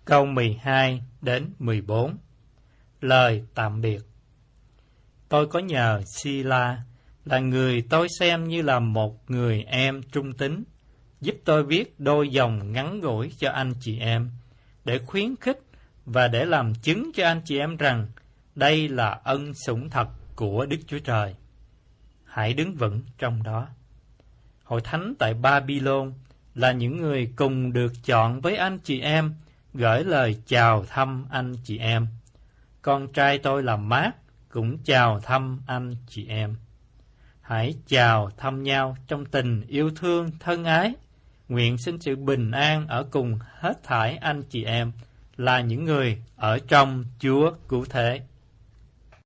câu 12 đến 14. Lời tạm biệt. Tôi có nhờ Sila, là người tôi xem như là một người em trung tín, giúp tôi viết đôi dòng ngắn ngủi cho anh chị em, để khuyến khích và để làm chứng cho anh chị em rằng đây là ân sủng thật của Đức Chúa Trời. Hãy đứng vững trong đó. Hội thánh tại Babylon là những người cùng được chọn với anh chị em, gửi lời chào thăm anh chị em. Con trai tôi là Mát cũng chào thăm anh chị em. Hãy chào thăm nhau trong tình yêu thương thân ái. Nguyện xin sự bình an ở cùng hết thảy anh chị em, là những người ở trong Chúa Cứu Thế.